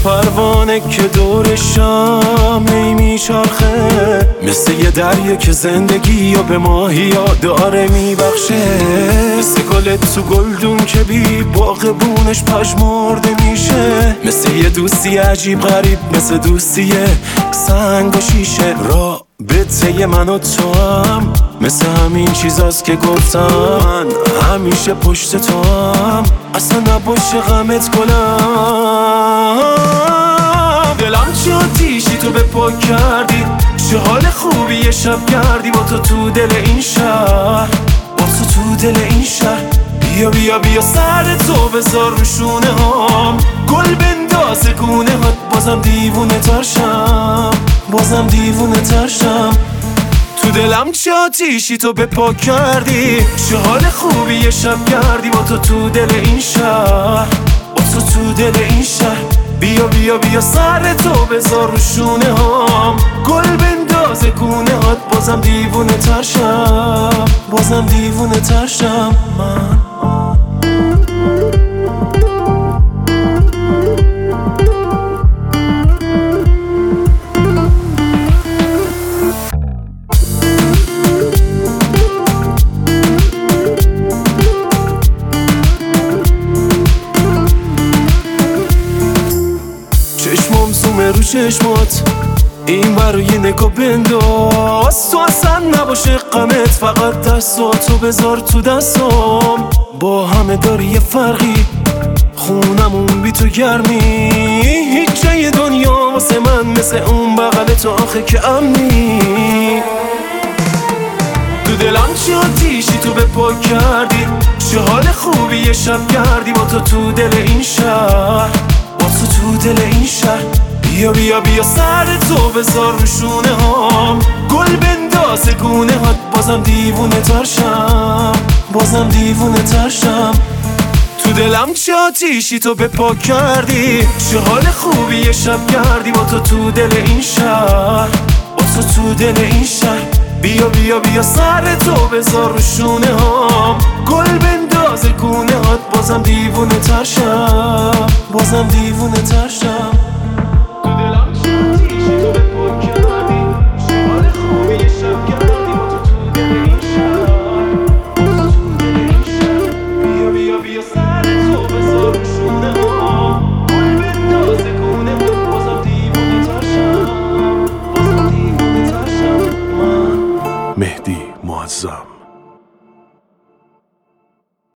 پروانه که دورشم هی میچرخه، مثل یه دریا که زندگی و به ماهیا داره میبخشه، مثل گل تو گلدون که بی باغبونش پژمرده میشه، مثل یه دوستی عجیب غریب، مثل دوستی سنگ و شیشه. رابطه من و تو هم مثل همین چیزاست که گفتم، من همیشه پشت تو هم، اصلا نباشه غمت کنم. دلم چه آتیشی تو به پا کردی، چه حال خوبی یه شب کردی با تو دل این شهر، با تو دل این شهر. بیا بیا بیا سر تو بذار رو شونه هام، گل بندازه گونه هات، بازم دیوونه ترشم، بازم دیوونه ترشم. تو دلم چه آتیشی تو به پا کردی، چه حال خوبی یه شب کردی با تو دل این شهر، با تو دل این شهر. بیا بیا بیا سر تو بذار رو شونه هام، گل بندازه گونه هات، بازم دیوونه ترشم، بازم دیوونه ترشم من. چشمم زومه رو چشمات، این برای نگاه بنداز، تو اصلا نباشه غمت، فقط دستاتو بذار تو دستام. با همه داری یه فرقی، خونمون بی تو گرمی، هیچ جای دنیا واسه من مثل اون بغل تو آخه که امنی. تو دلم چه آتیشی تو به پا کردی، چه حال خوبی یه شب کردی با تو دل این شهر، با تو دل این شهر. بیا بیا بیا سر تو بذار رو شونه هام، گل بندازه گونه هات، بازم دیوونه ترشم، بازم دیوونه ترشم. تو دلم چه آتیشی تو به پا کردی، چه حال خوبی یه شب کردی با تو دل این شهر، با تو دل این شهر. بیا بیا بیا سر تو بذار رو شونه هام، گل بندازه گونه هات، بازم دیوونه ترشم، بازم دیوونه ترشم. تو دلم چه آتیشی تو به پا کردی، چه حال خوبی یه شب کردی با تو دل این شهر، با تو دل این شهر. بیا بیا بیا سر تو بذار رو شونه هام، گل بندازه گونه هات، بازم دیوونه ترشم، بازم دیوونه ترشم من. مهدی معظم.